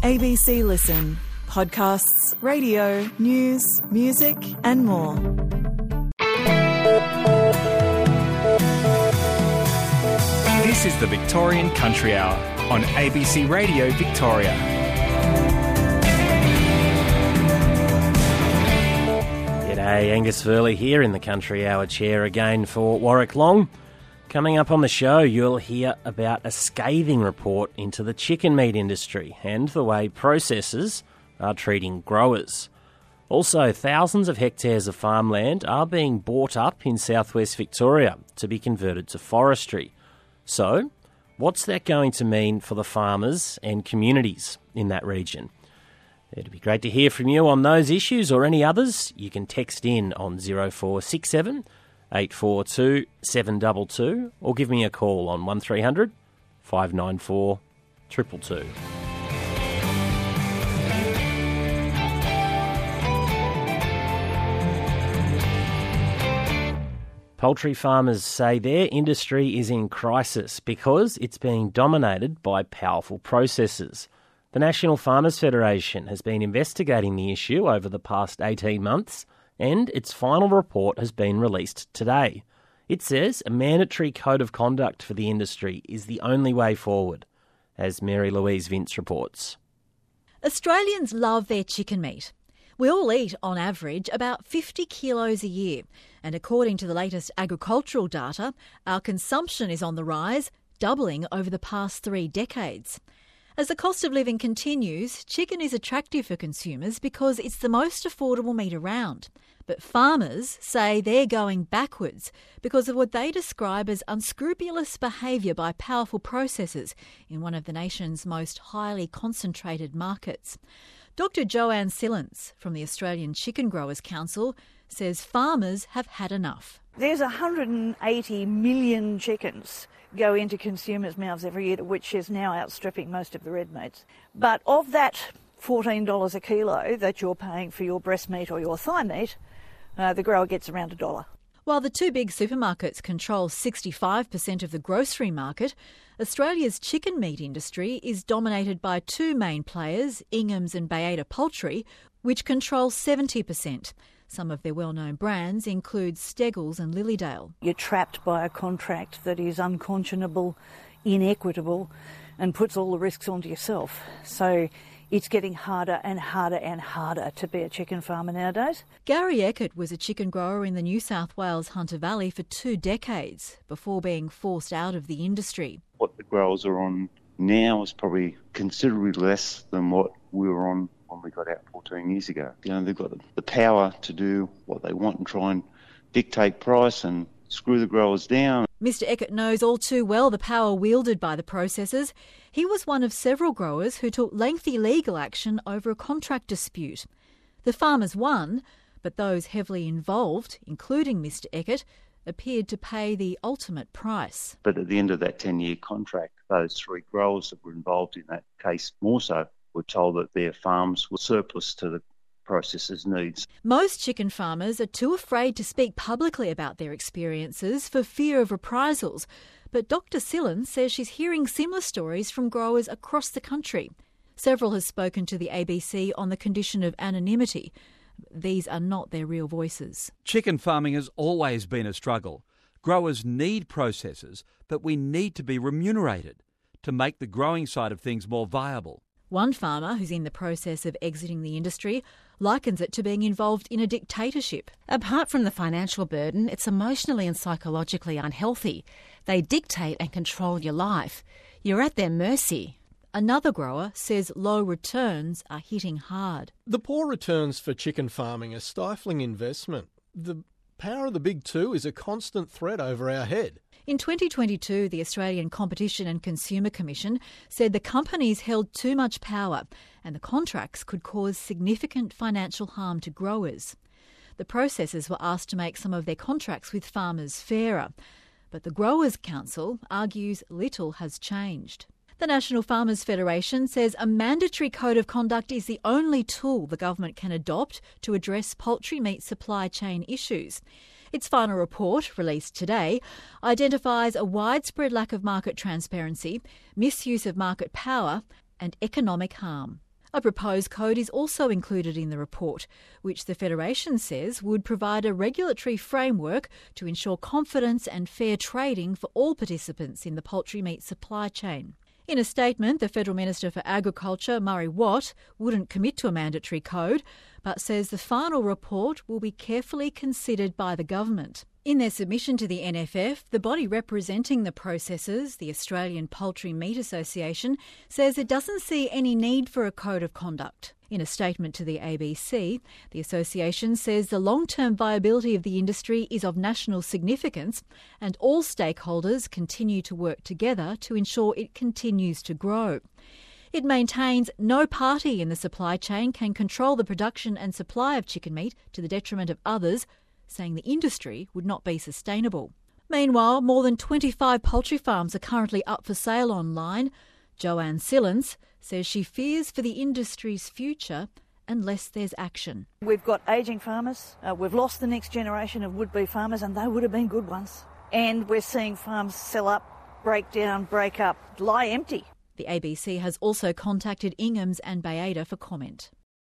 ABC Listen. Podcasts, radio, news, music and more. This is the Victorian Country Hour on ABC Radio Victoria. G'day, Angus Furley here in the Country Hour chair again for Warwick Long. Coming up on the show, you'll hear about a scathing report into the chicken meat industry and the way processors are treating growers. Also, thousands of hectares of farmland are being bought up in southwest Victoria to be converted to forestry. So, what's that going to mean for the farmers and communities in that region? It'd be great to hear from you on those issues or any others. You can text in on 0467 842 722 or give me a call on 1300 594 222. Poultry farmers say their industry is in crisis because it's being dominated by powerful processors. The National Farmers Federation has been investigating the issue over the past 18 months and its final report has been released today. It says a mandatory code of conduct for the industry is the only way forward, as Mary Louise Vince reports. Australians love their chicken meat. We all eat, on average, about 50 kilos a year, and according to the latest agricultural data, our consumption is on the rise, doubling over the past 3 decades. As the cost of living continues, chicken is attractive for consumers because it's the most affordable meat around. But farmers say they're going backwards because of what they describe as unscrupulous behaviour by powerful processors in one of the nation's most highly concentrated markets. Dr Joanne Sillins from the Australian Chicken Growers Council says farmers have had enough. There's 180 million chickens go into consumers' mouths every year, which is now outstripping most of the red meats. But of that $14 a kilo that you're paying for your breast meat or your thigh meat, the grower gets around $1. While the 2 big supermarkets control 65% of the grocery market, Australia's chicken meat industry is dominated by 2 main players, Ingham's and Bayada Poultry, which control 70%. Some of their well-known brands include Steggles and Lilydale. You're trapped by a contract that is unconscionable, inequitable, and puts all the risks onto yourself. So it's getting harder and harder and harder to be a chicken farmer nowadays. Gary Eckert was a chicken grower in the New South Wales Hunter Valley for 2 decades before being forced out of the industry. What the growers are on now is probably considerably less than what we were on when we got out 14 years ago. You know, they've got the power to do what they want and try and dictate price and screw the growers down. Mr Eckert knows all too well the power wielded by the processors. He was one of several growers who took lengthy legal action over a contract dispute. The farmers won, but those heavily involved, including Mr Eckert, appeared to pay the ultimate price. But at the end of that 10-year contract, those 3 growers that were involved in that case more so were told that their farms were surplus to the processors' needs. Most chicken farmers are too afraid to speak publicly about their experiences for fear of reprisals, but Dr Sillins says she's hearing similar stories from growers across the country. Several have spoken to the ABC on the condition of anonymity. These are not their real voices. Chicken farming has always been a struggle. Growers need processors, but we need to be remunerated to make the growing side of things more viable. One farmer, who's in the process of exiting the industry, likens it to being involved in a dictatorship. Apart from the financial burden, it's emotionally and psychologically unhealthy. They dictate and control your life. You're at their mercy. Another grower says low returns are hitting hard. The poor returns for chicken farming are stifling investment. The power of the big 2 is a constant threat over our head. In 2022, the Australian Competition and Consumer Commission said the companies held too much power and the contracts could cause significant financial harm to growers. The processors were asked to make some of their contracts with farmers fairer, but the Growers Council argues little has changed. The National Farmers Federation says a mandatory code of conduct is the only tool the government can adopt to address poultry meat supply chain issues. Its final report, released today, identifies a widespread lack of market transparency, misuse of market power and economic harm. A proposed code is also included in the report, which the Federation says would provide a regulatory framework to ensure confidence and fair trading for all participants in the poultry meat supply chain. In a statement, the Federal Minister for Agriculture, Murray Watt, wouldn't commit to a mandatory code, but says the final report will be carefully considered by the government. In their submission to the NFF, the body representing the processors, the Australian Poultry Meat Association, says it doesn't see any need for a code of conduct. In a statement to the ABC, the association says the long-term viability of the industry is of national significance and all stakeholders continue to work together to ensure it continues to grow. It maintains no party in the supply chain can control the production and supply of chicken meat to the detriment of others, saying the industry would not be sustainable. Meanwhile, more than 25 poultry farms are currently up for sale online. Joanne Sillins says she fears for the industry's future unless there's action. We've got ageing farmers. We've lost the next generation of would-be farmers, and they would have been good ones. And we're seeing farms sell up, break down, break up, lie empty. The ABC has also contacted Inghams and Bayada for comment.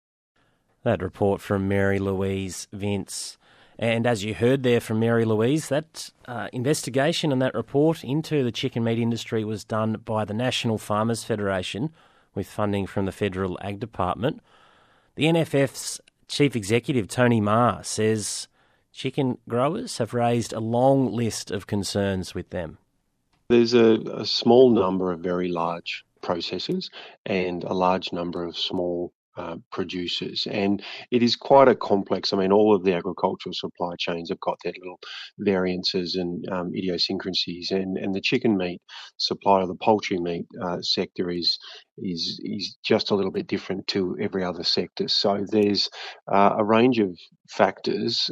That report from Mary Louise Vince. And as you heard there from Mary Louise, that investigation and that report into the chicken meat industry was done by the National Farmers Federation with funding from the Federal Ag Department. The NFF's Chief Executive, Tony Marr, says chicken growers have raised a long list of concerns with them. There's a small number of very large processors and a large number of small producers, and it is quite a complex. I mean, all of the agricultural supply chains have got their little variances and idiosyncrasies, and the chicken meat supply or the poultry meat sector is just a little bit different to every other sector. So there's a range of factors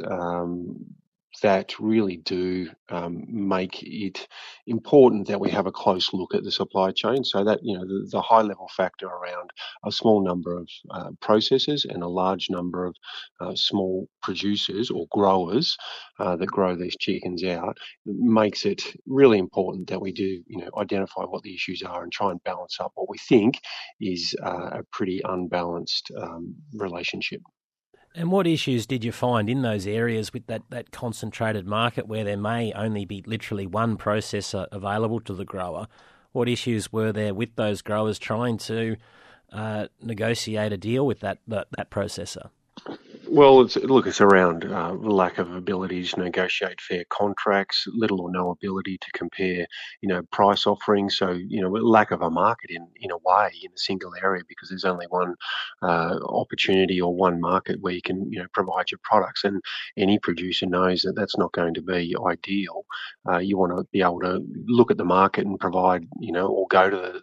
that really do make it important that we have a close look at the supply chain, so that, you know, the high level factor around a small number of processors and a large number of small producers or growers that grow these chickens out makes it really important that we do, you know, identify what the issues are and try and balance up what we think is a pretty unbalanced relationship. And what issues did you find in those areas with that concentrated market where there may only be literally one processor available to the grower? What issues were there with those growers trying to negotiate a deal with that processor? Well, it's around lack of ability to negotiate fair contracts, little or no ability to compare, you know, price offerings. So, you know, lack of a market in a way in a single area, because there's only one opportunity or one market where you can, you know, provide your products. And any producer knows that that's not going to be ideal. You want to be able to look at the market and provide, you know, or go to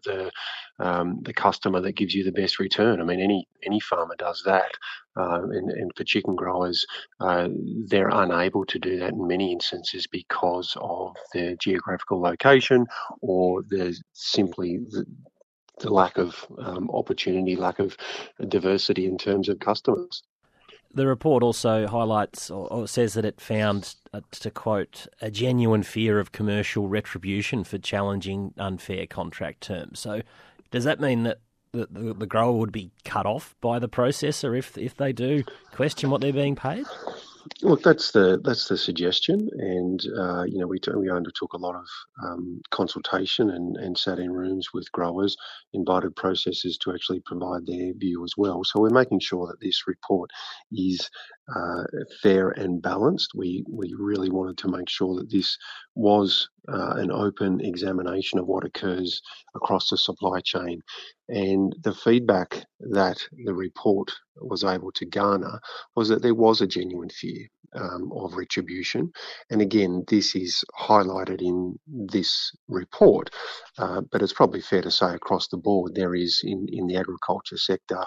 the customer that gives you the best return. I mean, any farmer does that. And for chicken growers, they're unable to do that in many instances because of their geographical location, or there's simply the lack of opportunity, lack of diversity in terms of customers. The report also highlights or says that it found, to quote, a genuine fear of commercial retribution for challenging unfair contract terms. So does that mean that the grower would be cut off by the processor if they do question what they're being paid? Look, that's the suggestion, and you know, we undertook a lot of consultation and sat in rooms with growers, invited processors to actually provide their view as well. So we're making sure that this report is fair and balanced. We really wanted to make sure that this was an open examination of what occurs across the supply chain. And the feedback that the report was able to garner was that there was a genuine fear of retribution. And again, this is highlighted in this report, but it's probably fair to say across the board there is in the agriculture sector.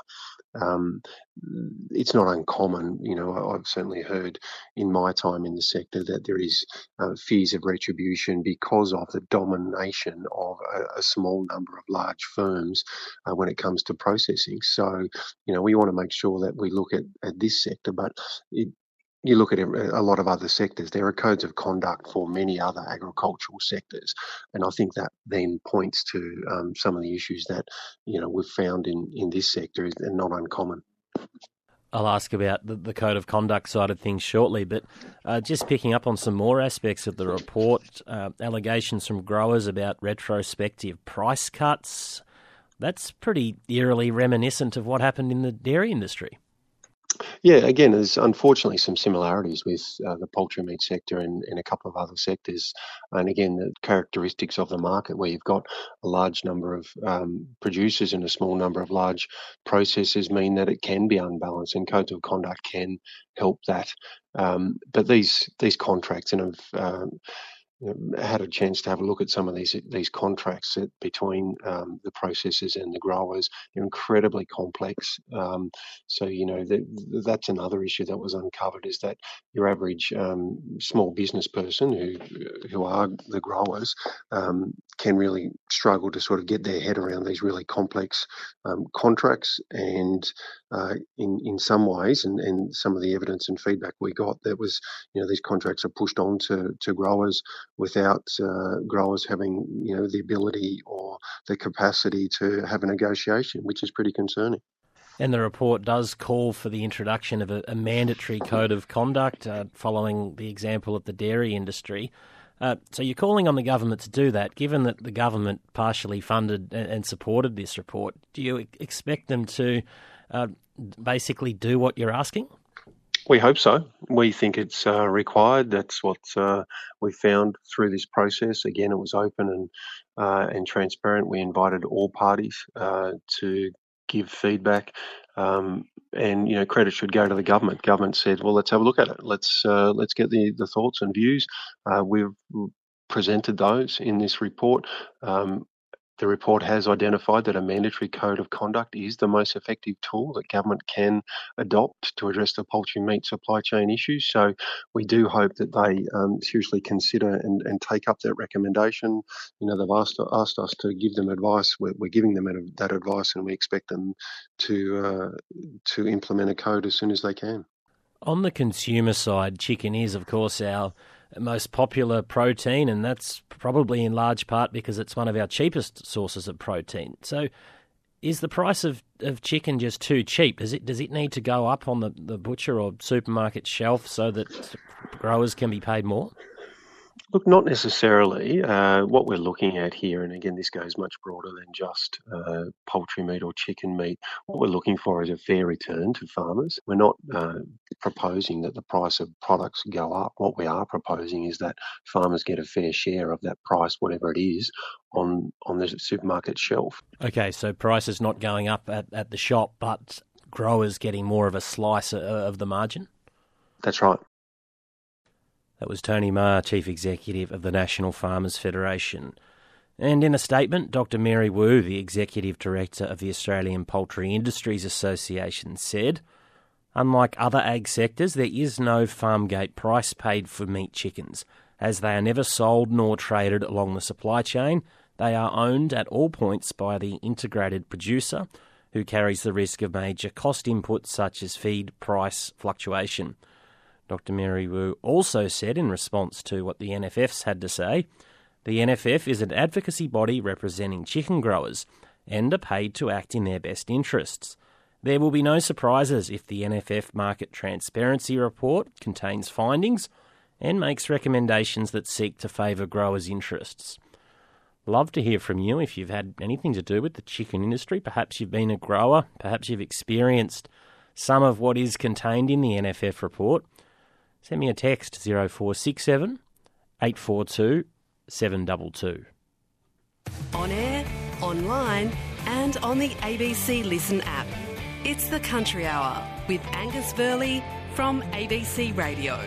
It's not uncommon, you know, I've certainly heard in my time in the sector that there is fears of retribution because of the domination of a small number of large firms when it comes to processing. So, you know, we want to make sure that we look at this sector, but you look at a lot of other sectors, there are codes of conduct for many other agricultural sectors. And I think that then points to some of the issues that, we've found in this sector is not uncommon. I'll ask about the code of conduct side of things shortly, but just picking up on some more aspects of the report, allegations from growers about retrospective price cuts. That's pretty eerily reminiscent of what happened in the dairy industry. Yeah, again, there's unfortunately some similarities with the poultry meat sector and a couple of other sectors. And again, the characteristics of the market where you've got a large number of producers and a small number of large processors mean that it can be unbalanced, and codes of conduct can help that. But these contracts, and I've had a chance to have a look at some of these contracts between the processors and the growers. They're incredibly complex. So that's another issue that was uncovered, is that your average small business person who are the growers can really struggle to sort of get their head around these really complex contracts. And in some ways, and some of the evidence and feedback we got, that was these contracts are pushed on to growers without growers having the ability or the capacity to have a negotiation, which is pretty concerning. And the report does call for the introduction of a mandatory code of conduct, following the example of the dairy industry. So you're calling on the government to do that. Given that the government partially funded and supported this report, do you expect them to basically do what you're asking? We hope so. We think it's required. That's what we found through this process. Again, it was open and transparent. We invited all parties to give feedback, and credit should go to the government. Government said, "Well, let's have a look at it. Let's get the thoughts and views." We've presented those in this report. The report has identified that a mandatory code of conduct is the most effective tool that government can adopt to address the poultry meat supply chain issues. So we do hope that they seriously consider and take up that recommendation. They've asked us to give them advice. We're giving them that advice, and we expect them to implement a code as soon as they can. On the consumer side, chicken is, of course, our most popular protein, and that's probably in large part because it's one of our cheapest sources of protein. So is the price of chicken just too cheap? Does it need to go up on the butcher or supermarket shelf so that growers can be paid more? Look, not necessarily. What we're looking at here, and again, this goes much broader than just poultry meat or chicken meat. What we're looking for is a fair return to farmers. We're not proposing that the price of products go up. What we are proposing is that farmers get a fair share of that price, whatever it is, on the supermarket shelf. Okay, so prices not going up at the shop, but growers getting more of a slice of the margin? That's right. That was Tony Maher, Chief Executive of the National Farmers Federation. And in a statement, Dr Mary Wu, the Executive Director of the Australian Poultry Industries Association, said, "Unlike other ag sectors, there is no farm gate price paid for meat chickens, as they are never sold nor traded along the supply chain. They are owned at all points by the integrated producer, who carries the risk of major cost inputs such as feed price fluctuation." Dr Mary Wu also said, in response to what the NFF's had to say, the NFF is an advocacy body representing chicken growers and are paid to act in their best interests. There will be no surprises if the NFF Market Transparency Report contains findings and makes recommendations that seek to favour growers' interests. Love to hear from you if you've had anything to do with the chicken industry. Perhaps you've been a grower, perhaps you've experienced some of what is contained in the NFF report. Send me a text, 0467 842 722. On air, online and on the ABC Listen app. It's the Country Hour with Angus Burley from ABC Radio.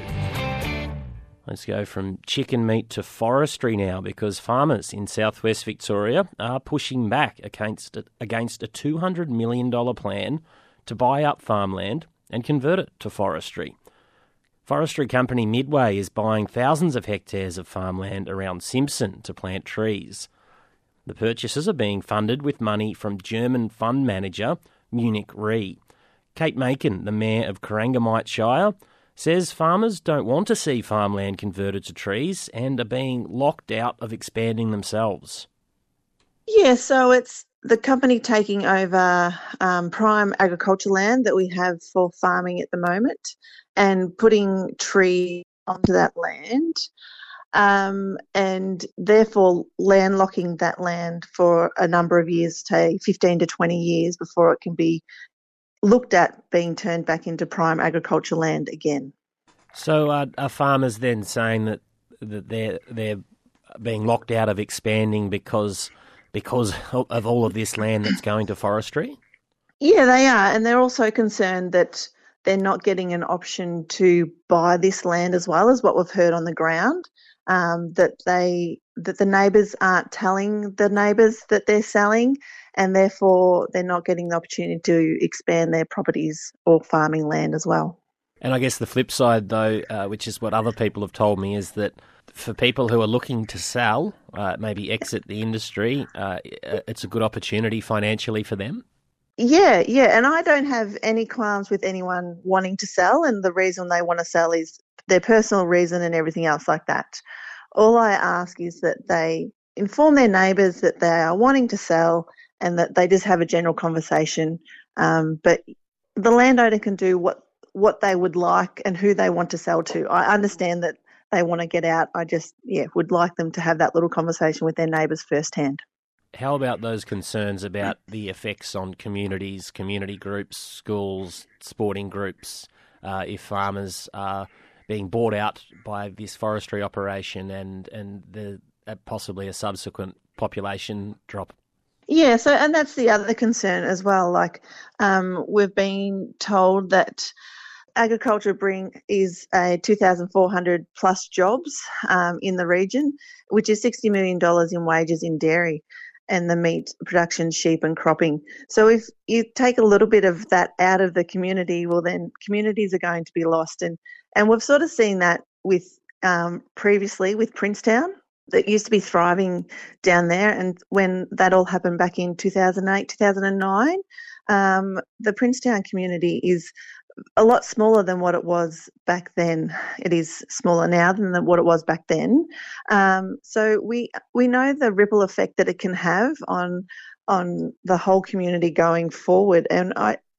Let's go from chicken meat to forestry now, because farmers in southwest Victoria are pushing back against a $200 million plan to buy up farmland and convert it to forestry. Forestry company Midway is buying thousands of hectares of farmland around Simpson to plant trees. The purchases are being funded with money from German fund manager Munich Re. Kate Macon, the mayor of Corangamite Shire, says farmers don't want to see farmland converted to trees and are being locked out of expanding themselves. Yeah, so it's the company taking over prime agriculture land that we have for farming at the moment and putting trees onto that land, and therefore landlocking that land for a number of years, say 15 to 20 years, before it can be looked at being turned back into prime agriculture land again. So are farmers then saying that they're being locked out of expanding because of all of this land that's going to forestry? Yeah, they are, and they're also concerned that they're not getting an option to buy this land as well, as what we've heard on the ground, that the neighbours aren't telling the neighbours that they're selling, and therefore they're not getting the opportunity to expand their properties or farming land as well. And I guess the flip side, though, which is what other people have told me, is that for people who are looking to sell, maybe exit the industry, it's a good opportunity financially for them. Yeah, and I don't have any qualms with anyone wanting to sell, and the reason they want to sell is their personal reason and everything else like that. All I ask is that they inform their neighbours that they are wanting to sell and that they just have a general conversation. But the landowner can do what they would like and who they want to sell to. I understand that they want to get out. I just, would like them to have that little conversation with their neighbours firsthand. How about those concerns about the effects on communities, community groups, schools, sporting groups, if farmers are being bought out by this forestry operation and the possibly a subsequent population drop? Yeah, and that's the other concern as well. Like, we've been told that agriculture is a 2,400 plus jobs in the region, which is $60 million in wages in dairy and the meat production, sheep and cropping. So if you take a little bit of that out of the community, well, then communities are going to be lost. And we've sort of seen that with previously with Princetown, that used to be thriving down there. And when that all happened back in 2008, 2009, the Princetown community is a lot smaller than what it was back then. It is smaller now than what it was back then. So we know the ripple effect that it can have on the whole community going forward. And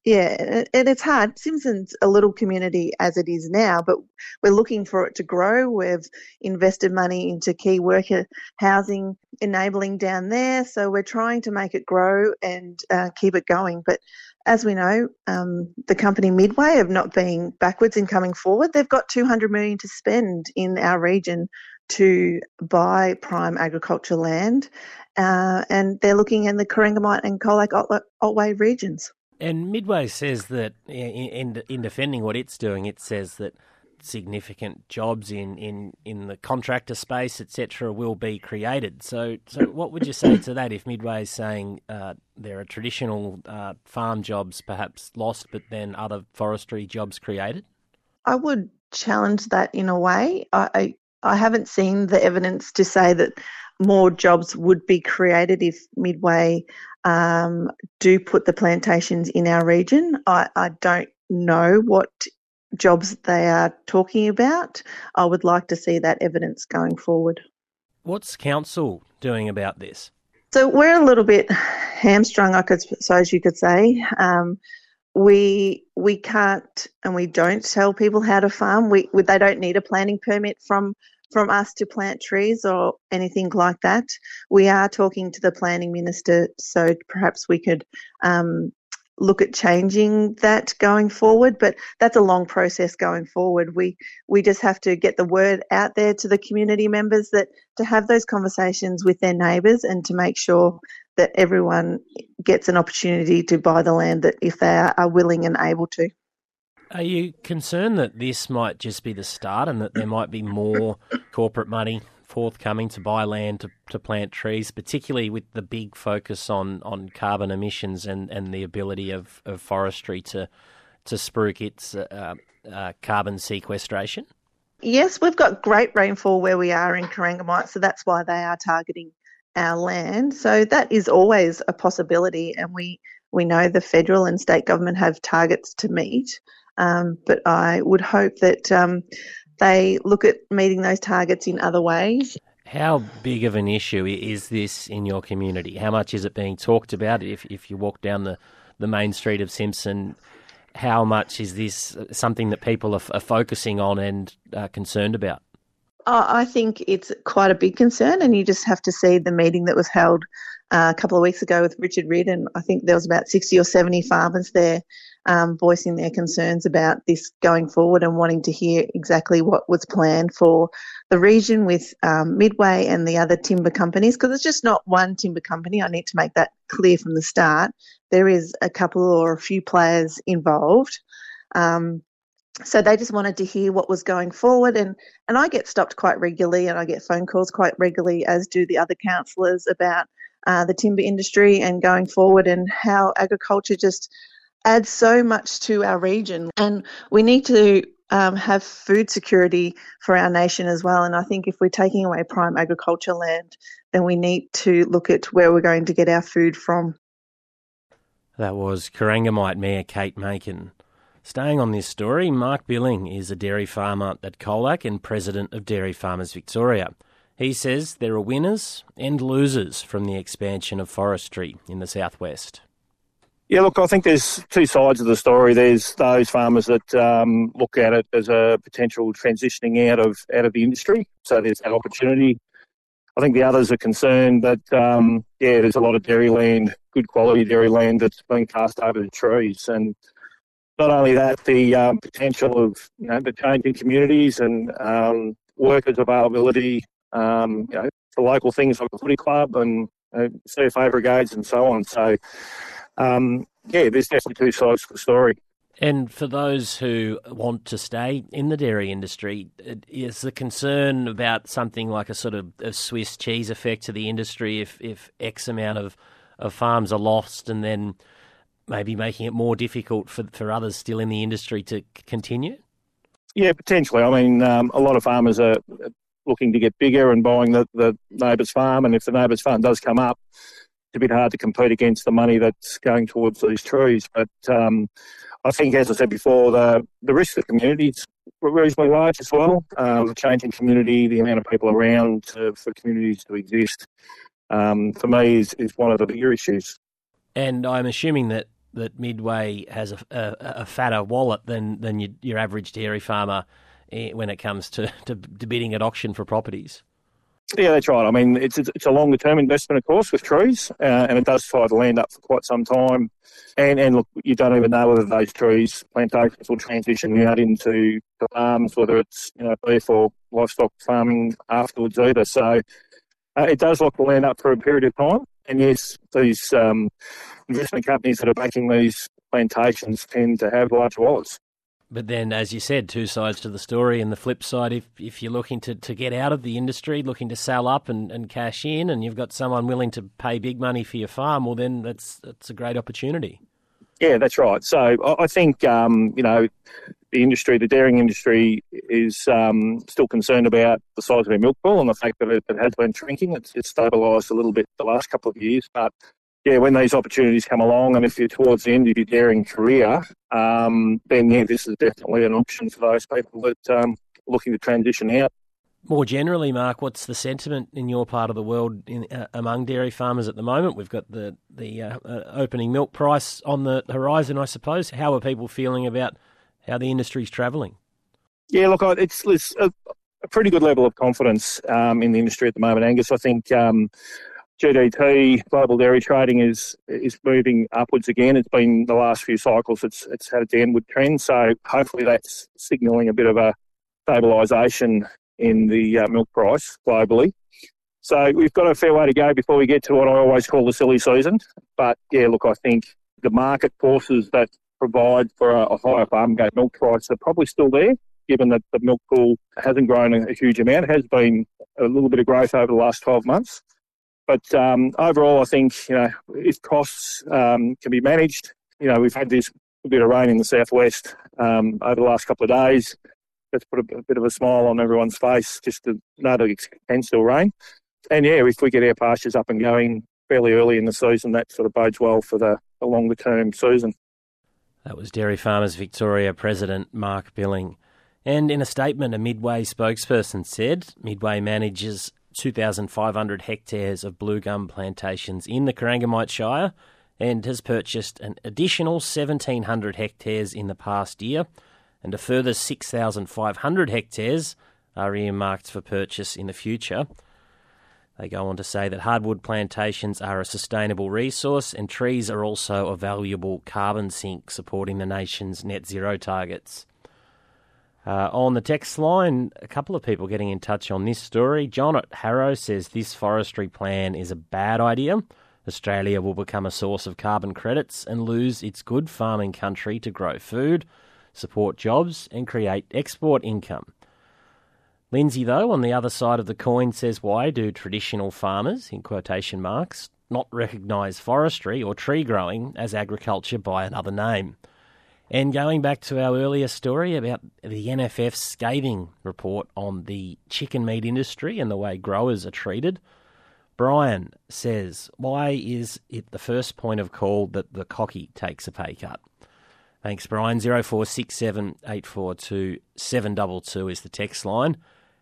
it's hard. Simpson's a little community as it is now, but we're looking for it to grow. We've invested money into key worker housing enabling down there, so we're trying to make it grow and keep it going. But as we know, the company Midway of not being backwards in coming forward, they've got $200 million to spend in our region to buy prime agriculture land, and they're looking in the Corangamite and Colac Otway regions. And Midway says that in defending what it's doing, it says that significant jobs in the contractor space, etc., will be created. So what would you say to that if Midway is saying there are traditional farm jobs perhaps lost, but then other forestry jobs created? I would challenge that in a way. I haven't seen the evidence to say that more jobs would be created if Midway do put the plantations in our region. I don't know what jobs they are talking about. I would like to see that evidence going forward. What's council doing about this? So we're a little bit hamstrung, I suppose you could say. We can't and we don't tell people how to farm. They don't need a planting permit from us to plant trees or anything like that. We are talking to the planning minister, so perhaps we could look at changing that going forward, but that's a long process going forward. We just have to get the word out there to the community members that to have those conversations with their neighbours and to make sure that everyone gets an opportunity to buy the land that if they are willing and able to. Are you concerned that this might just be the start and that there might be more corporate money forthcoming to buy land to plant trees, particularly with the big focus on carbon emissions and the ability of forestry to spruik its carbon sequestration? Yes, we've got great rainfall where we are in Corangamite, so that's why they are targeting our land. So that is always a possibility, and we know the federal and state government have targets to meet. But I would hope that they look at meeting those targets in other ways. How big of an issue is this in your community? How much is it being talked about? If you walk down the main street of Simpson, how much is this something that people are focusing on and concerned about? I think it's quite a big concern, and you just have to see the meeting that was held a couple of weeks ago with Richard Ridd, and I think there was about 60 or 70 farmers there voicing their concerns about this going forward and wanting to hear exactly what was planned for the region with Midway and the other timber companies, because it's just not one timber company. I need to make that clear from the start. There is a couple or a few players involved. So they just wanted to hear what was going forward, and I get stopped quite regularly and I get phone calls quite regularly, as do the other councillors, about the timber industry and going forward and how agriculture just adds so much to our region. And we need to have food security for our nation as well. And I think if we're taking away prime agriculture land, then we need to look at where we're going to get our food from. That was Corangamite Mayor Kate Makin. Staying on this story, Mark Billing is a dairy farmer at Colac and president of Dairy Farmers Victoria. He says there are winners and losers from the expansion of forestry in the southwest. Yeah, look, I think there's two sides of the story. There's those farmers that look at it as a potential transitioning out of the industry, so there's that opportunity. I think the others are concerned that, there's a lot of dairy land, good quality dairy land that's being cast over the trees. And not only that, the potential of the changing communities and workers' availability, for local things like the footy club and CFA brigades and so on. So, there's definitely two sides to the story. And for those who want to stay in the dairy industry, is the concern about something like a sort of a Swiss cheese effect to the industry if X amount of farms are lost, and then maybe making it more difficult for others still in the industry to continue? Yeah, potentially. I mean, a lot of farmers are looking to get bigger and buying the neighbour's farm, and if the neighbour's farm does come up, it's a bit hard to compete against the money that's going towards these trees. But I think, as I said before, the risk to the community is reasonably large as well. The changing community, the amount of people around for communities to exist, for me, is one of the bigger issues. And I'm assuming that Midway has a fatter wallet than your average dairy farmer when it comes to bidding at auction for properties. Yeah, that's right. I mean, it's a longer-term investment, of course, with trees, and it does tie the land up for quite some time. And look, you don't even know whether those trees, plantations, will transition out into the farms, whether it's beef or livestock farming afterwards either. So it does lock the land up for a period of time. And yes, these investment companies that are backing these plantations tend to have large wallets. But then, as you said, two sides to the story. And the flip side, if you're looking to get out of the industry, looking to sell up and cash in, and you've got someone willing to pay big money for your farm, well, then that's a great opportunity. Yeah, that's right. So I think, the industry, the dairying industry, is still concerned about the size of their milk pool and the fact that it has been shrinking. It's stabilised a little bit the last couple of years, but yeah, when these opportunities come along, and if you're towards the end of your dairying career, then this is definitely an option for those people that are looking to transition out. More generally, Mark, what's the sentiment in your part of the world among dairy farmers at the moment? We've got the opening milk price on the horizon, I suppose. How are people feeling about how the industry's travelling? Yeah, look, it's a pretty good level of confidence in the industry at the moment, Angus. I think GDT, global dairy trading, is moving upwards again. It's been the last few cycles, it's had a downward trend, so hopefully that's signalling a bit of a stabilisation in the milk price globally. So we've got a fair way to go before we get to what I always call the silly season. But yeah, look, I think the market forces that provide for a higher farm gate milk price are probably still there, given that the milk pool hasn't grown a huge amount. It has been a little bit of growth over the last 12 months. But overall, I think, if costs can be managed, we've had this bit of rain in the southwest over the last couple of days. That's put a bit of a smile on everyone's face just to know that it can still rain. And yeah, if we get our pastures up and going fairly early in the season, that sort of bodes well for the longer term season. That was Dairy Farmers Victoria President Mark Billing. And in a statement, a Midway spokesperson said Midway manages 2,500 hectares of blue gum plantations in the Corangamite Shire and has purchased an additional 1,700 hectares in the past year, and a further 6,500 hectares are earmarked for purchase in the future. They go on to say that hardwood plantations are a sustainable resource and trees are also a valuable carbon sink supporting the nation's net zero targets. On the text line, a couple of people getting in touch on this story. John at Harrow says this forestry plan is a bad idea. Australia will become a source of carbon credits and lose its good farming country to grow food, support jobs and create export income. Lindsay, though, on the other side of the coin says, why do traditional farmers, in quotation marks, not recognise forestry or tree growing as agriculture by another name? And going back to our earlier story about the NFF's scathing report on the chicken meat industry and the way growers are treated, Brian says, why is it the first point of call that the cocky takes a pay cut? Thanks, Brian. 0467 842 722 is the text line.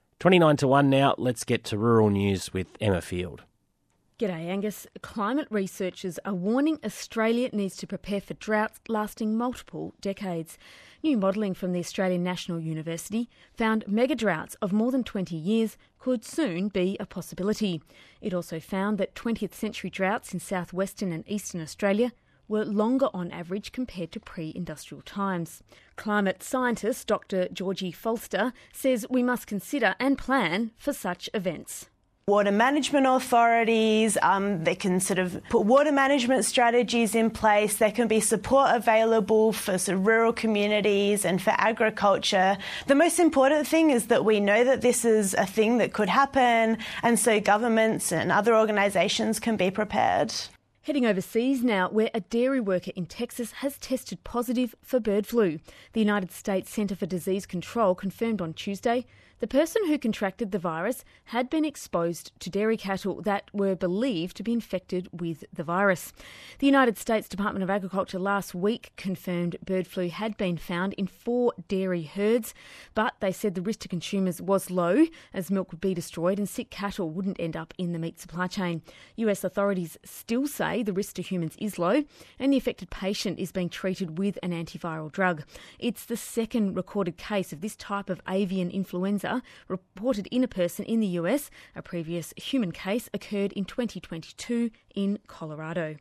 29 to 1 now. Let's get to rural news with Emma Field. G'day, Angus. Climate researchers are warning Australia needs to prepare for droughts lasting multiple decades. New modelling from the Australian National University found mega droughts of more than 20 years could soon be a possibility. It also found that 20th century droughts in southwestern and eastern Australia were longer on average compared to pre-industrial times. Climate scientist Dr. Georgie Folster says we must consider and plan for such events. Water management authorities, they can sort of put water management strategies in place. There can be support available for sort of rural communities and for agriculture. The most important thing is that we know that this is a thing that could happen, and so governments and other organisations can be prepared. Heading overseas now, where a dairy worker in Texas has tested positive for bird flu. The United States Centre for Disease Control confirmed on Tuesday the person who contracted the virus had been exposed to dairy cattle that were believed to be infected with the virus. The United States Department of Agriculture last week confirmed bird flu had been found in 4 dairy herds, but they said the risk to consumers was low as milk would be destroyed and sick cattle wouldn't end up in the meat supply chain. US authorities still say the risk to humans is low and the affected patient is being treated with an antiviral drug. It's the second recorded case of this type of avian influenza reported in a person in the US. A previous human case occurred in 2022 in Colorado.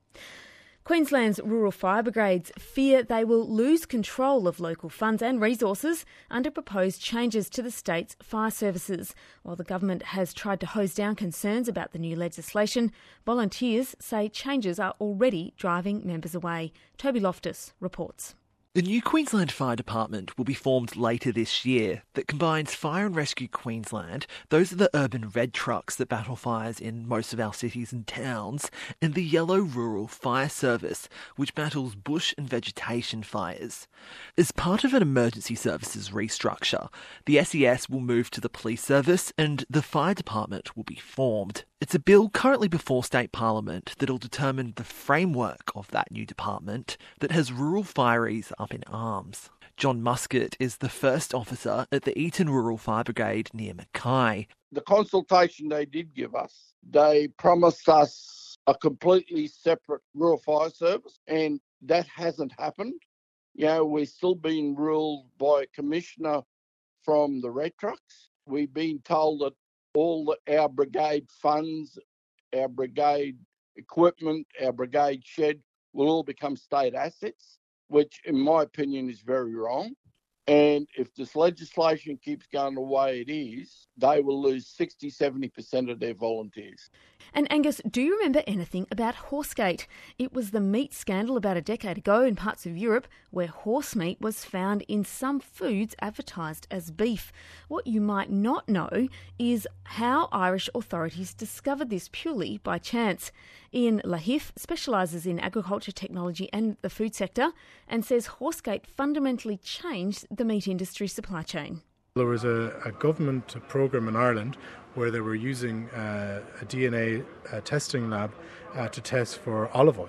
Queensland's rural fire brigades fear they will lose control of local funds and resources under proposed changes to the state's fire services. While the government has tried to hose down concerns about the new legislation, volunteers say changes are already driving members away. Toby Loftus reports. The new Queensland Fire Department will be formed later this year that combines Fire and Rescue Queensland, those are the urban red trucks that battle fires in most of our cities and towns, and the yellow Rural Fire Service, which battles bush and vegetation fires. As part of an emergency services restructure, the SES will move to the police service and the Fire Department will be formed. It's a bill currently before State Parliament that'll determine the framework of that new department that has rural fireys up in arms. John Muscat is the first officer at the Eaton Rural Fire Brigade near Mackay. The consultation they did give us, they promised us a completely separate rural fire service, and that hasn't happened. You know, we're still being ruled by a commissioner from the red trucks. We've been told that all our brigade funds, our brigade equipment, our brigade shed will all become state assets, which in my opinion is very wrong. And if this legislation keeps going the way it is, they will lose 60-70% of their volunteers. And Angus, do you remember anything about Horsegate? It was the meat scandal about a decade ago in parts of Europe where horse meat was found in some foods advertised as beef. What you might not know is how Irish authorities discovered this purely by chance. Ian Lahif specialises in agriculture, technology and the food sector and says Horsegate fundamentally changed the meat industry supply chain. There was a government programme in Ireland where they were using a DNA testing lab to test for olive oil.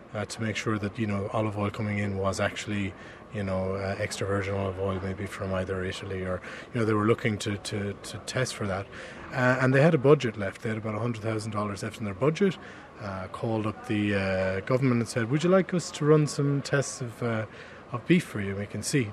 to make sure that, olive oil coming in was actually, extra virgin olive oil, maybe from either Italy or, they were looking to test for that. And they had a budget left. They had about $100,000 left in their budget. Called up the government and said, would you like us to run some tests of beef for you? We can see.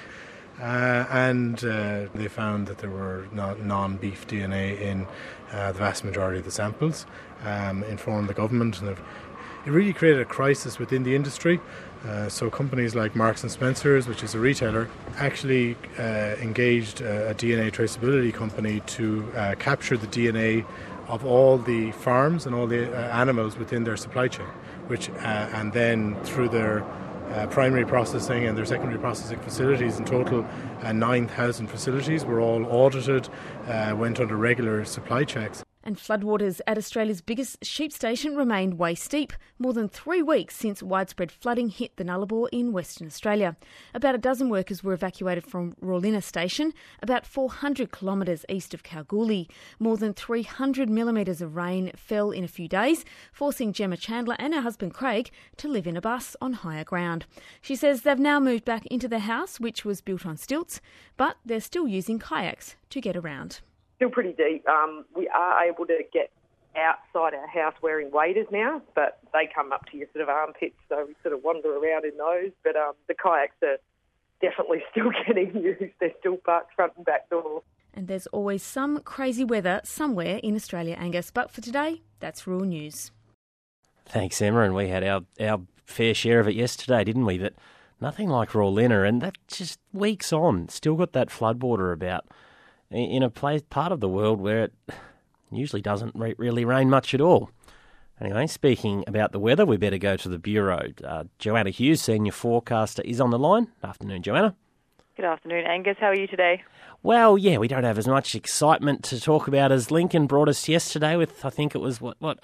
And they found that there were non-beef DNA in the vast majority of the samples. Informed the government, and it really created a crisis within the industry. So companies like Marks and Spencer's, which is a retailer, actually engaged a DNA traceability company to capture the DNA of all the farms and all the animals within their supply chain, which and then through their primary processing and their secondary processing facilities, in total 9,000 facilities were all audited, went under regular supply checks. And floodwaters at Australia's biggest sheep station remained waist deep, more than 3 weeks since widespread flooding hit the Nullarbor in Western Australia. About a dozen workers were evacuated from Rawlinna Station, about 400 kilometres east of Kalgoorlie. More than 300 millimetres of rain fell in a few days, forcing Gemma Chandler and her husband Craig to live in a bus on higher ground. She says they've now moved back into their house, which was built on stilts, but they're still using kayaks to get around. Still pretty deep. We are able to get outside our house wearing waders now, but they come up to your sort of armpits, so we sort of wander around in those. But the kayaks are definitely still getting used. They're still parked front and back door. And there's always some crazy weather somewhere in Australia, Angus. But for today, that's Rural News. Thanks, Emma. And we had our fair share of it yesterday, didn't we? But nothing like Rawlinna, and that just weeks on. Still got that floodwater about in a part of the world where it usually doesn't really rain much at all. Anyway, speaking about the weather, we better go to the Bureau. Joanna Hughes, senior forecaster, is on the line. Afternoon, Joanna. Good afternoon, Angus. How are you today? Well, yeah, we don't have as much excitement to talk about as Lincoln brought us yesterday with, I think it was,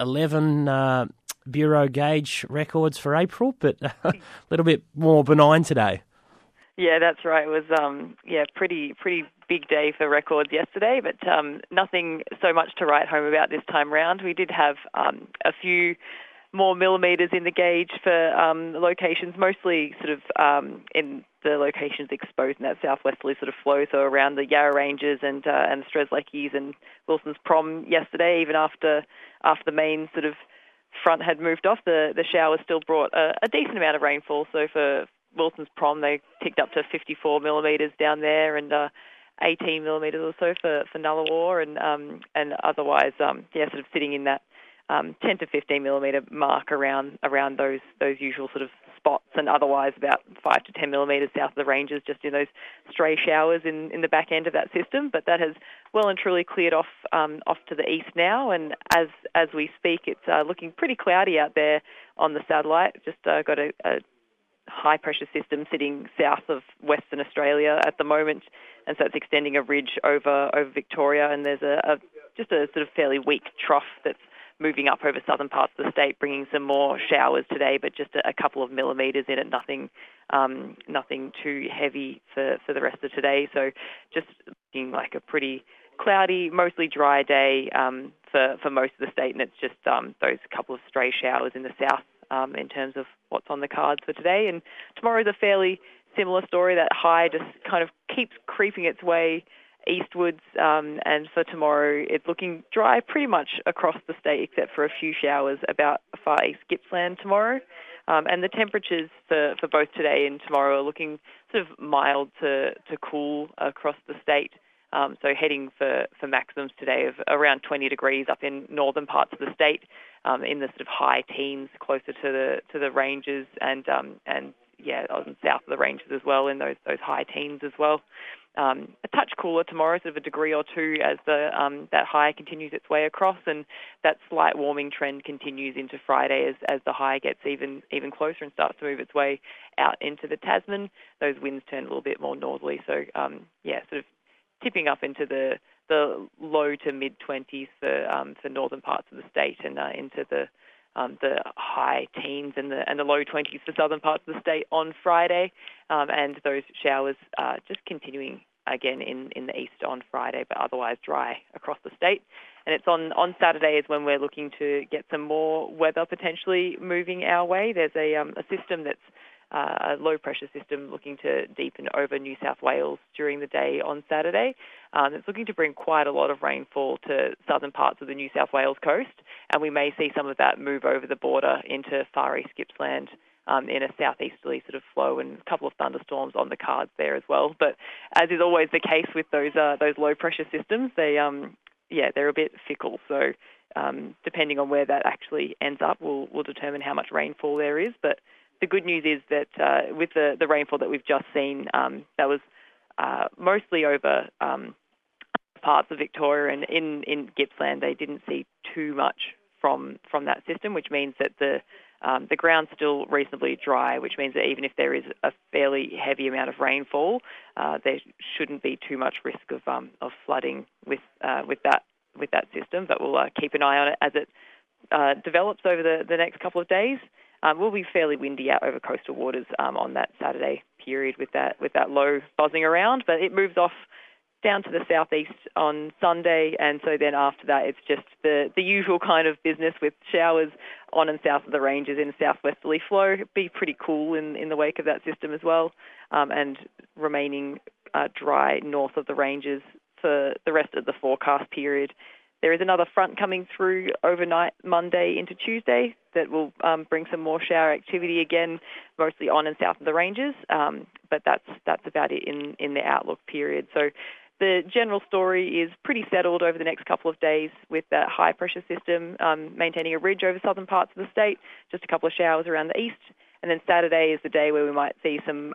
11 Bureau gauge records for April, but a little bit more benign today. Yeah, that's right. It was, pretty big day for records yesterday, but nothing so much to write home about this time round. We did have a few more millimetres in the gauge for locations, mostly sort of in the locations exposed in that southwesterly sort of flow, so around the Yarra Ranges and the Strzelecki's and Wilson's Prom yesterday, even after the main sort of front had moved off, the showers still brought a decent amount of rainfall. So for Wilson's Prom, they ticked up to 54 millimetres down there, and 18 millimetres or so for Nullarbor, and otherwise, sort of sitting in that 10 to 15 millimetre mark around those usual sort of spots, and otherwise about 5 to 10 millimetres south of the ranges, just in those stray showers in the back end of that system. But that has well and truly cleared off to the east now, and as we speak, it's looking pretty cloudy out there on the satellite. Just got a high pressure system sitting south of Western Australia at the moment, and so it's extending a ridge over Victoria, and there's just a sort of fairly weak trough that's moving up over southern parts of the state, bringing some more showers today, but just a couple of millimetres in it, nothing too heavy for the rest of today. So just looking like a pretty cloudy, mostly dry day for most of the state, and it's just those couple of stray showers in the south in terms of what's on the cards for today. And tomorrow's a fairly similar story. That high just kind of keeps creeping its way eastwards, and for tomorrow it's looking dry pretty much across the state except for a few showers about far east Gippsland tomorrow. And the temperatures for both today and tomorrow are looking sort of mild to cool across the state. So heading for maximums today of around 20 degrees up in northern parts of the state, in the sort of high teens closer to the ranges, and south of the ranges as well, in those high teens as well. A touch cooler tomorrow, sort of a degree or two, as that high continues its way across, and that slight warming trend continues into Friday as the high gets even closer and starts to move its way out into the Tasman. Those winds turn a little bit more northerly, so sort of tipping up into the low to mid 20s for northern parts of the state, and into the high teens and the low 20s for southern parts of the state on Friday, and those showers just continuing again in the east on Friday, but otherwise dry across the state. And it's on Saturday is when we're looking to get some more weather potentially moving our way. There's a system that's a low-pressure system looking to deepen over New South Wales during the day on Saturday. It's looking to bring quite a lot of rainfall to southern parts of the New South Wales coast, and we may see some of that move over the border into Far East Gippsland in a southeasterly sort of flow, and a couple of thunderstorms on the cards there as well. But as is always the case with those low-pressure systems, they're a bit fickle. So depending on where that actually ends up will determine how much rainfall there is. But the good news is that with the rainfall that we've just seen, that was mostly over parts of Victoria, and in Gippsland they didn't see too much from that system, which means that the ground's still reasonably dry, which means that even if there is a fairly heavy amount of rainfall, there shouldn't be too much risk of flooding with that system. But we'll keep an eye on it as it develops over the next couple of days. Will be fairly windy out over coastal waters on that Saturday period with that low buzzing around, but it moves off down to the southeast on Sunday, and so then after that it's just the usual kind of business with showers on and south of the ranges in a southwesterly flow. It'd be pretty cool in the wake of that system as well, and remaining dry north of the ranges for the rest of the forecast period. There is another front coming through overnight Monday into Tuesday that will bring some more shower activity again, mostly on and south of the ranges, but that's about it in the outlook period. So the general story is pretty settled over the next couple of days with that high pressure system maintaining a ridge over southern parts of the state, just a couple of showers around the east, and then Saturday is the day where we might see some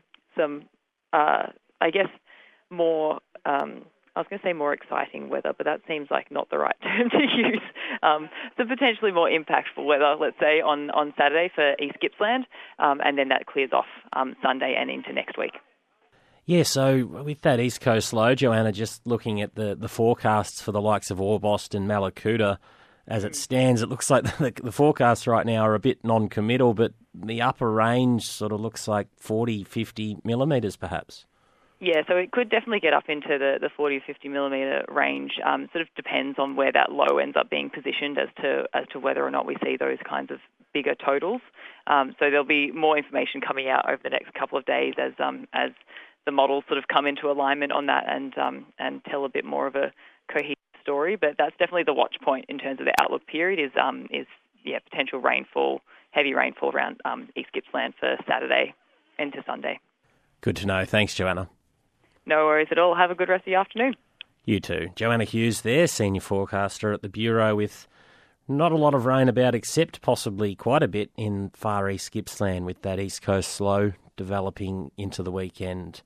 I guess more. I was going to say more exciting weather, but that seems like not the right term to use. So potentially more impactful weather, let's say, on Saturday for East Gippsland, and then that clears off Sunday and into next week. Yeah, so with that East Coast low, Joanna, just looking at the forecasts for the likes of Orbost and Mallacoota, as it stands, it looks like the forecasts right now are a bit non-committal, but the upper range sort of looks like 40, 50 millimetres perhaps. Yeah, so it could definitely get up into the 40 or 50 millimetre range. Sort of depends on where that low ends up being positioned as to whether or not we see those kinds of bigger totals. So there'll be more information coming out over the next couple of days as the models sort of come into alignment on that and tell a bit more of a cohesive story. But that's definitely the watch point in terms of the outlook period is potential rainfall, heavy rainfall around East Gippsland for Saturday into Sunday. Good to know. Thanks, Joanna. No worries at all. Have a good rest of the afternoon. You too. Joanna Hughes there, senior forecaster at the Bureau, with not a lot of rain about except possibly quite a bit in Far East Gippsland with that East Coast slow developing into the weekend.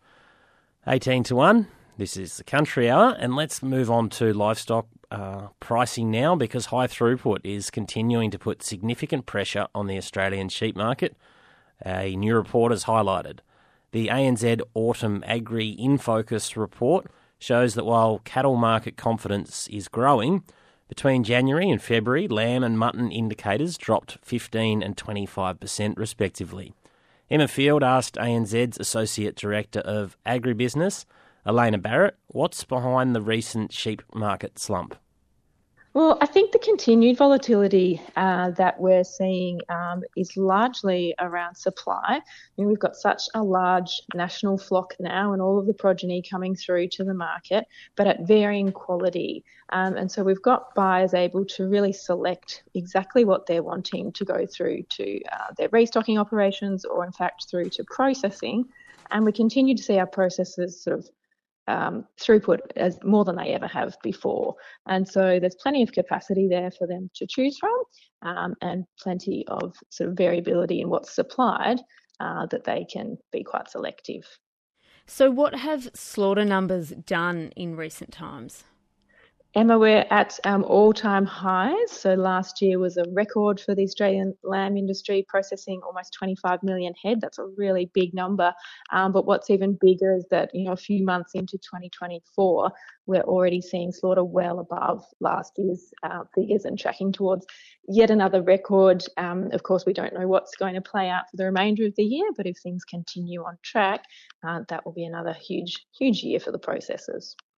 18-1, this is the Country Hour, and let's move on to livestock pricing now because high throughput is continuing to put significant pressure on the Australian sheep market. A new report has highlighted. The ANZ Autumn Agri In Focus report shows that while cattle market confidence is growing, between January and February, lamb and mutton indicators dropped 15% and 25% respectively. Emma Field asked ANZ's Associate Director of Agribusiness, Elena Barrett, what's behind the recent sheep market slump? Well, I think the continued volatility that we're seeing is largely around supply. I mean, we've got such a large national flock now and all of the progeny coming through to the market, but at varying quality. And so we've got buyers able to really select exactly what they're wanting to go through to their restocking operations or, in fact, through to processing. And we continue to see our processors sort of throughput as more than they ever have before. And so there's plenty of capacity there for them to choose from and plenty of sort of variability in what's supplied that they can be quite selective. So what have slaughter numbers done in recent times? Emma, we're at all-time highs. So last year was a record for the Australian lamb industry, processing almost 25 million head. That's a really big number. But what's even bigger is that, a few months into 2024, we're already seeing slaughter well above last year's figures and tracking towards yet another record. Of course, we don't know what's going to play out for the remainder of the year, but if things continue on track, that will be another huge year for the processors.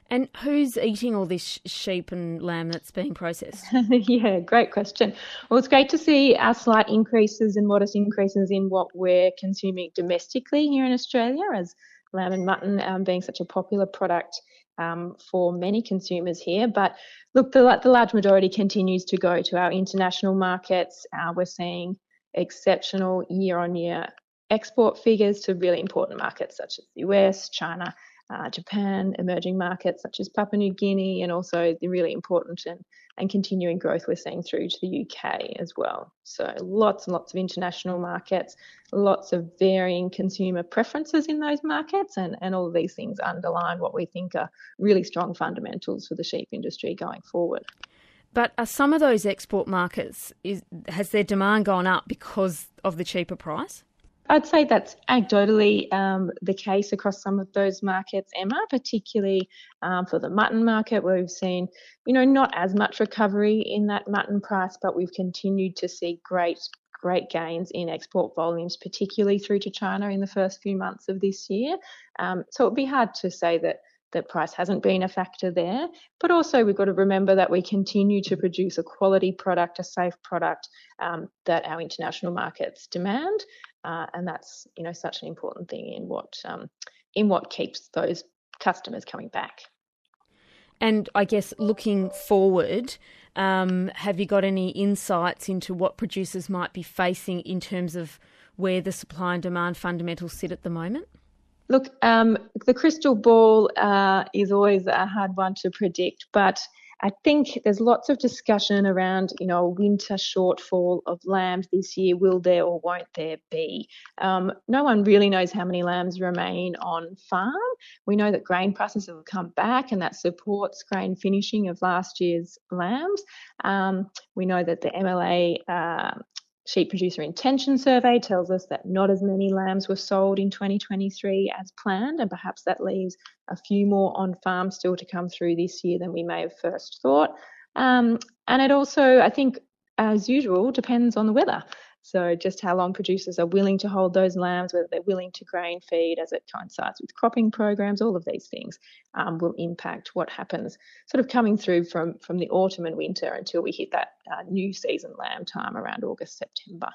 And who's eating all this sheep and lamb that's being processed? Yeah, great question. Well, it's great to see our slight increases and modest increases in what we're consuming domestically here in Australia, as lamb and mutton being such a popular product for many consumers here. But look, the large majority continues to go to our international markets. We're seeing exceptional year-on-year export figures to really important markets such as the US, China, Japan, emerging markets such as Papua New Guinea, and also the really important and continuing growth we're seeing through to the UK as well. So lots and lots of international markets, lots of varying consumer preferences in those markets, and all of these things underline what we think are really strong fundamentals for the sheep industry going forward. But are some of those export markets, has their demand gone up because of the cheaper price? I'd say that's anecdotally the case across some of those markets, Emma, particularly for the mutton market, where we've seen, not as much recovery in that mutton price, but we've continued to see great gains in export volumes, particularly through to China in the first few months of this year. So it'd be hard to say that price hasn't been a factor there, but also we've got to remember that we continue to produce a quality product, a safe product that our international markets demand, and that's such an important thing in what keeps those customers coming back. And I guess looking forward, have you got any insights into what producers might be facing in terms of where the supply and demand fundamentals sit at the moment? Look, the crystal ball is always a hard one to predict, but I think there's lots of discussion around, a winter shortfall of lambs this year. Will there or won't there be? No one really knows how many lambs remain on farm. We know that grain prices have come back and that supports grain finishing of last year's lambs. We know that the MLA Sheep Producer Intention Survey tells us that not as many lambs were sold in 2023 as planned, and perhaps that leaves a few more on farm still to come through this year than we may have first thought. And it also, I think, as usual, depends on the weather. So just how long producers are willing to hold those lambs, whether they're willing to grain feed as it coincides with cropping programs, all of these things will impact what happens sort of coming through from the autumn and winter until we hit that new season lamb time around August, September.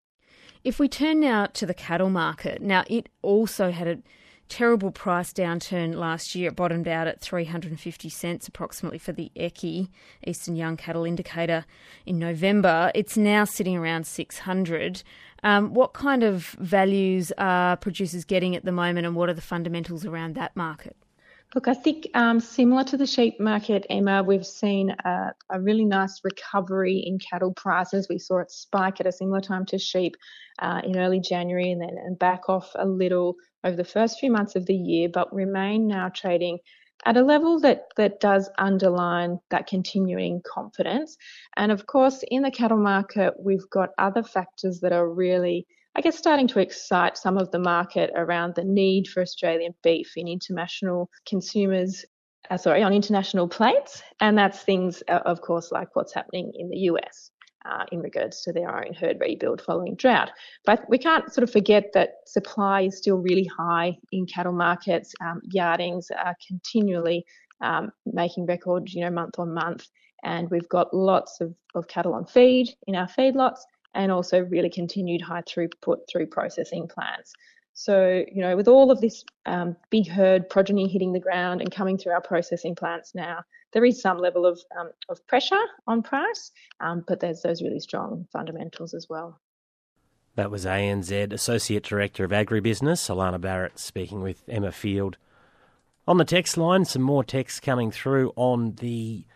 If we turn now to the cattle market, now it also had a terrible price downturn last year. It bottomed out at 350 cents approximately for the EYCI, Eastern Young Cattle Indicator, in November. It's now sitting around 600. What kind of values are producers getting at the moment, and what are the fundamentals around that market? Look, I think similar to the sheep market, Emma, we've seen a really nice recovery in cattle prices. We saw it spike at a similar time to sheep in early January and back off a little over the first few months of the year, but remain now trading at a level that does underline that continuing confidence. And of course, in the cattle market, we've got other factors that are really, I guess, starting to excite some of the market around the need for Australian beef in international consumers, on international plates. And that's things, of course, like what's happening in the US. In regards to their own herd rebuild following drought. But we can't sort of forget that supply is still really high in cattle markets. Yardings are continually making records, month on month. And we've got lots of cattle on feed in our feedlots, and also really continued high throughput through processing plants. So, with all of this big herd progeny hitting the ground and coming through our processing plants now, there is some level of pressure on price, but there's those really strong fundamentals as well. That was ANZ Associate Director of Agribusiness, Alana Barrett, speaking with Emma Field. On the text line, some more texts coming through on the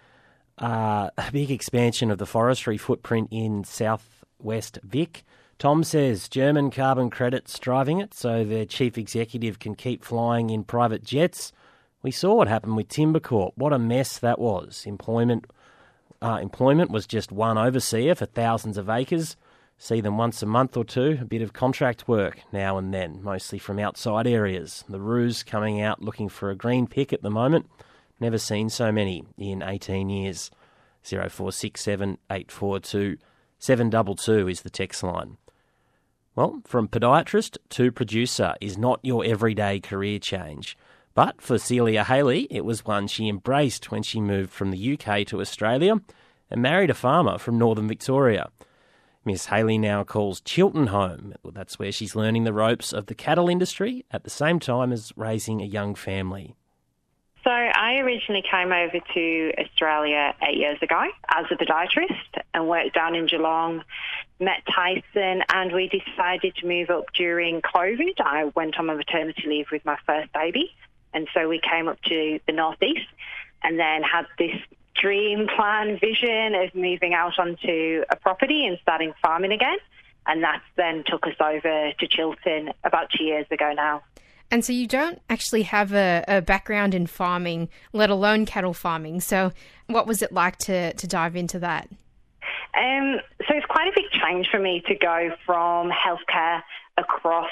big expansion of the forestry footprint in southwest Vic. Tom says German carbon credits driving it so their chief executive can keep flying in private jets. We saw what happened with Timbercorp. What a mess that was. Employment was just one overseer for thousands of acres. See them once a month or two. A bit of contract work now and then, mostly from outside areas. The Roos coming out looking for a green pick at the moment. Never seen so many in 18 years. 0467 842 722 is the text line. Well, from podiatrist to producer is not your everyday career change, But for Celia Haley, it was one she embraced when she moved from the UK to Australia and married a farmer from northern Victoria. Miss Haley now calls Chiltern home. That's where she's learning the ropes of the cattle industry at the same time as raising a young family. So I originally came over to Australia 8 years ago as a podiatrist and worked down in Geelong, met Tyson, and we decided to move up during COVID. I went on my maternity leave with my first baby, and so we came up to the northeast and then had this dream plan vision of moving out onto a property and starting farming again. And that then took us over to Chiltern about 2 years ago now. And so you don't actually have a background in farming, let alone cattle farming. So what was it like to dive into that? So it's quite a big change for me to go from healthcare across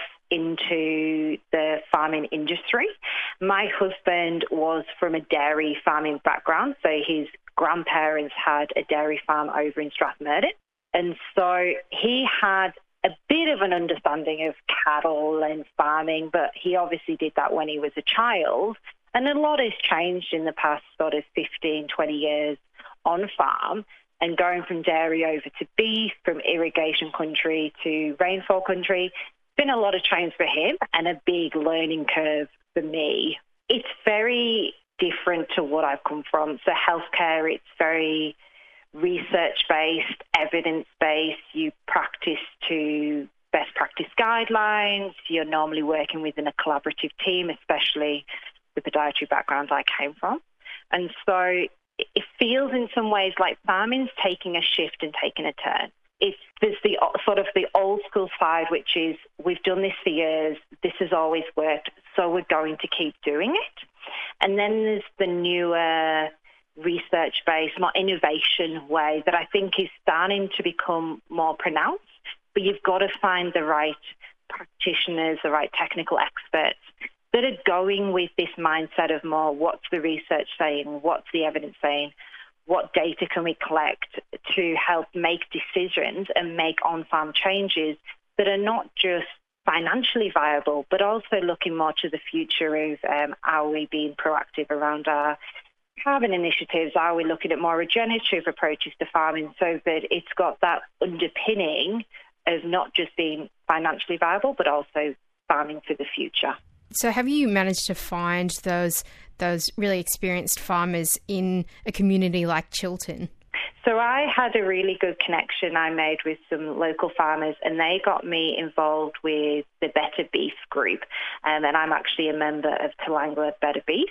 into the farming industry. My husband was from a dairy farming background, so his grandparents had a dairy farm over in Strathmerton. And so he had a bit of an understanding of cattle and farming, but he obviously did that when he was a child. And a lot has changed in the past sort of 15, 20 years on farm, and going from dairy over to beef, from irrigation country to rainfall country. It's been a lot of change for him and a big learning curve for me. It's very different to what I've come from. So healthcare, it's very research-based, evidence-based. You practice to best practice guidelines. You're normally working within a collaborative team, especially the podiatry background I came from. And so it feels in some ways like farming's taking a shift and taking a turn. There's the sort of the old school side, which is we've done this for years, this has always worked, so we're going to keep doing it. And then there's the newer research-based, more innovation way that I think is starting to become more pronounced. But you've got to find the right practitioners, the right technical experts that are going with this mindset of more what's the research saying, what's the evidence saying, what data can we collect to help make decisions and make on-farm changes that are not just financially viable, but also looking more to the future of are we being proactive around our carbon initiatives? Are we looking at more regenerative approaches to farming so that it's got that underpinning of not just being financially viable, but also farming for the future? So have you managed to find those really experienced farmers in a community like Chiltern? So I had a really good connection I made with some local farmers, and they got me involved with the Better Beef group. And I'm actually a member of Toolangatta Better Beef.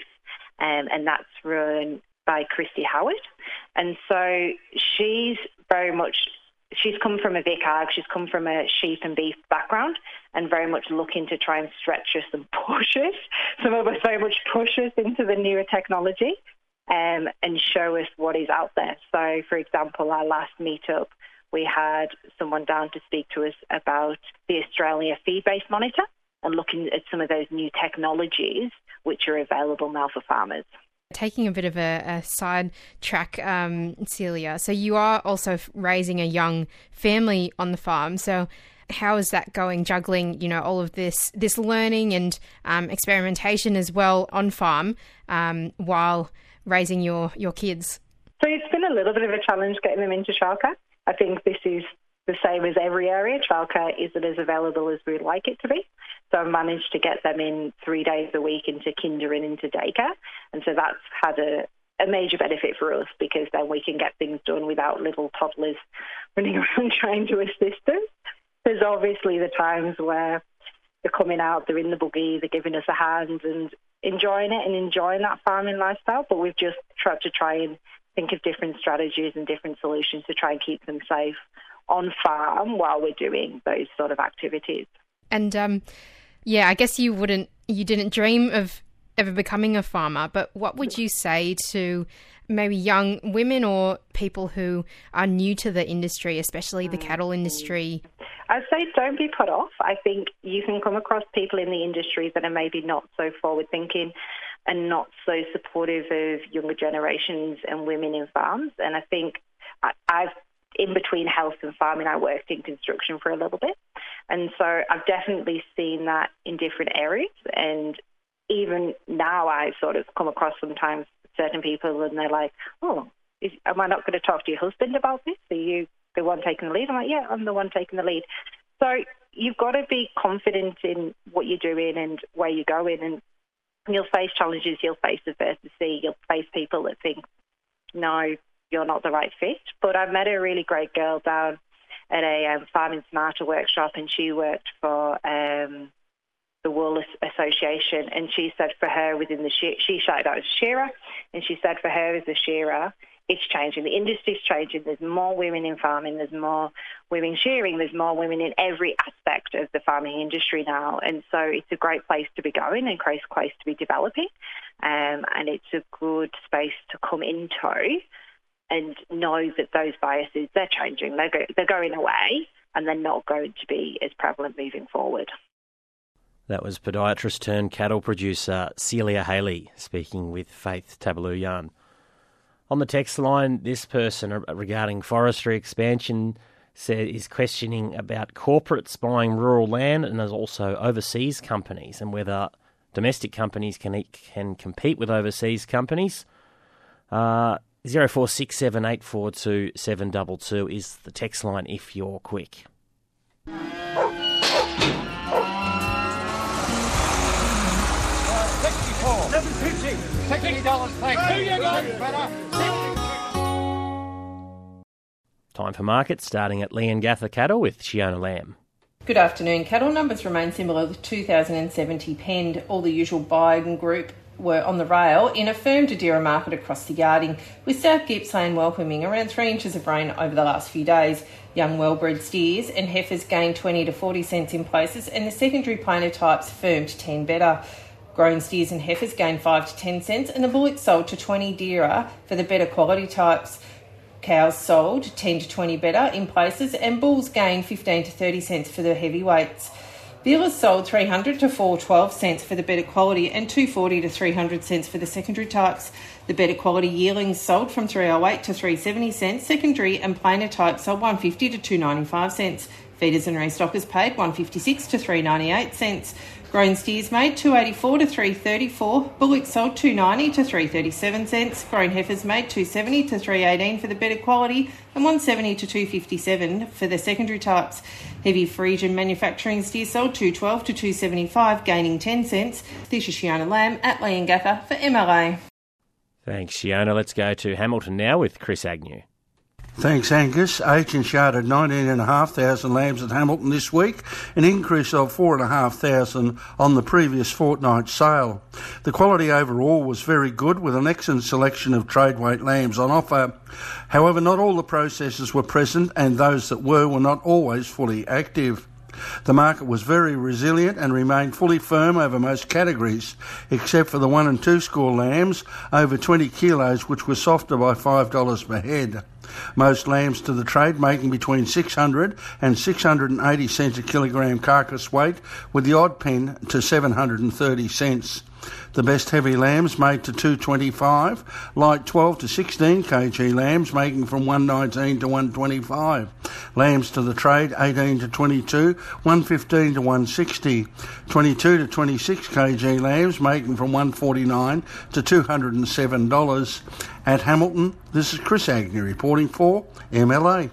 And that's run by Christy Howard. And so she's come from a Vic Ag, she's come from a sheep and beef background, and very much looking to try and stretch us and push us. Some of us very much push us into the newer technology and show us what is out there. So, for example, our last meetup, we had someone down to speak to us about the Australia Feed-Based Monitor and looking at some of those new technologies which are available now for farmers. Taking a bit of a side track, Celia, so you are also raising a young family on the farm. So how is that going, juggling, all of this learning and experimentation as well on farm while raising your kids? So it's been a little bit of a challenge getting them into childcare. I think this is the same as every area. Childcare isn't as available as we'd like it to be. So I've managed to get them in 3 days a week into kinder and into daycare. And so that's had a major benefit for us, because then we can get things done without little toddlers running around trying to assist us. There's obviously the times where they're coming out, they're in the buggy, they're giving us a hand and enjoying it and enjoying that farming lifestyle. But we've just tried to try and think of different strategies and different solutions to try and keep them safe on farm while we're doing those sort of activities. And I guess you didn't dream of ever becoming a farmer, but what would you say to maybe young women or people who are new to the industry, especially the cattle industry? I'd say don't be put off. I think you can come across people in the industry that are maybe not so forward-thinking and not so supportive of younger generations and women in farms. And I think I've in between health and farming, I worked in construction for a little bit. And so I've definitely seen that in different areas. And even now I sort of come across sometimes certain people and they're like, oh, am I not going to talk to your husband about this? Are you the one taking the lead? I'm like, yeah, I'm the one taking the lead. So you've got to be confident in what you're doing and where you're going, and you'll face challenges, you'll face adversity, you'll face people that think, no, you're not the right fit. But I've met a really great girl down at a Farming Smarter workshop, and she worked for the Wool Association, and she said for her within the she started out as a shearer, and she said for her as a shearer, it's changing. The industry's changing. There's more women in farming. There's more women shearing. There's more women in every aspect of the farming industry now. And so it's a great place to be going and a great place to be developing. And it's a good space to come into and know that those biases, they're changing. They're going away, and they're not going to be as prevalent moving forward. That was podiatrist turned cattle producer Celia Haley speaking with Faith Tabaluyan. On the text line, this person regarding forestry expansion is questioning about corporates buying rural land, and there's also overseas companies and whether domestic companies can compete with overseas companies. 0467842722 is the text line if you're quick. $60, thanks. Time for market, starting at Leongatha Cattle with Shiona Lamb. Good afternoon. Cattle numbers remain similar to 2,070 penned. All the usual buying group were on the rail in a firm Dodera market across the yarding, with South Gippsland welcoming around 3 inches of rain over the last few days. Young well-bred steers and heifers gained 20 to 40 cents in places, and the secondary plainer types firmed 10 better. Grown steers and heifers gained 5 to 10 cents, and the bullocks sold to 20 dearer for the better quality types. Cows sold 10 to 20 better in places, and bulls gained 15 to 30 cents for the heavyweights. Dealers sold 300 to 412 cents for the better quality and 240 to 300 cents for the secondary types. The better quality yearlings sold from 308 to 370 cents. Secondary and plainer types sold 150 to 295 cents. Feeders and restockers paid 156 to 398 cents. Grown steers made 284 to 334. Bullocks sold 290 to 337 cents. Grown heifers made 270 to 318 for the better quality and 170 to 257 for the secondary types. Heavy Frisian manufacturing steers sold 212 to 275, gaining 10 cents. This is Shiona Lamb at Leongatha for MLA. Thanks, Shiona. Let's go to Hamilton now with Chris Agnew. Thanks, Angus. Agents yarded 19,500 lambs at Hamilton this week, an increase of 4,500 on the previous fortnight's sale. The quality overall was very good, with an excellent selection of trade weight lambs on offer. However, not all the processors were present, and those that were not always fully active. The market was very resilient and remained fully firm over most categories, except for the 1 and 2 score lambs over 20 kilos, which were softer by $5 per head. Most lambs to the trade making between 600 and 680 cents a kilogram carcass weight, with the odd pen to 730 cents. The best heavy lambs made to 225, light 12 to 16 kg lambs making from 119 to 125. Lambs to the trade 18 to 22, 115 to 160. 22 to 26 kg lambs making from 149 to $207. At Hamilton, this is Chris Agnew reporting for MLA.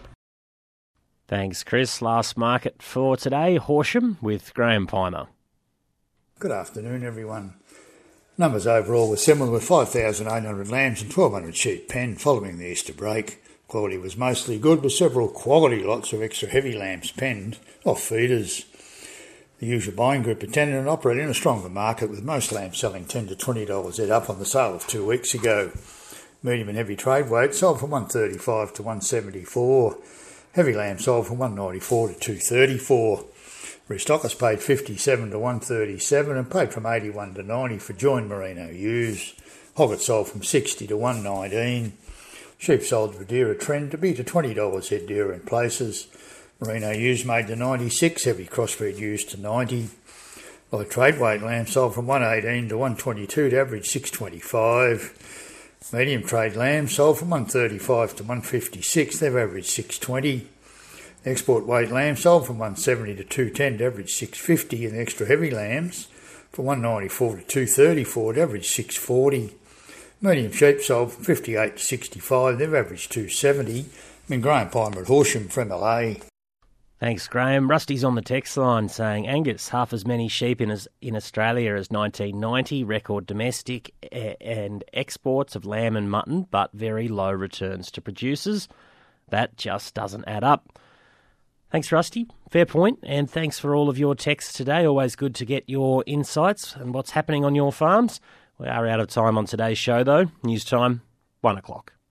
Thanks, Chris. Last market for today, Horsham with Graham Pimer. Good afternoon, everyone. Numbers overall were similar, with 5,800 lambs and 1,200 sheep penned following the Easter break. Quality was mostly good, with several quality lots of extra heavy lambs penned off feeders. The usual buying group attended and operated in a stronger market, with most lambs selling $10 to $20 head up on the sale of 2 weeks ago. Medium and heavy trade weight sold from 135 to 174. Heavy lamb sold from 194 to 234. Restockers paid 57 to 137 and paid from 81 to 90 for joined merino ewes. Hogget sold from 60 to 119. Sheep sold to dearer trend to be to $20 head dearer in places. Merino ewes made to 96, heavy crossbred ewes to 90. Light trade weight lamb sold from 118 to 122 to average 625. Medium trade lambs sold from 135 to 156, they've averaged 620. Export weight lambs sold from 170 to 210 to average 650, and the extra heavy lambs for 194 to 230 forward, average 640. Medium sheep sold 58 to 65, they've averaged 270. Been Graham Palmer at Horsham for MLA. Thanks, Graham. Rusty's on the text line saying, Angus, half as many sheep in Australia as 1990, record domestic and exports of lamb and mutton, but very low returns to producers. That just doesn't add up. Thanks, Rusty. Fair point, and thanks for all of your texts today. Always good to get your insights and what's happening on your farms. We are out of time on today's show, though. News time, 1 o'clock.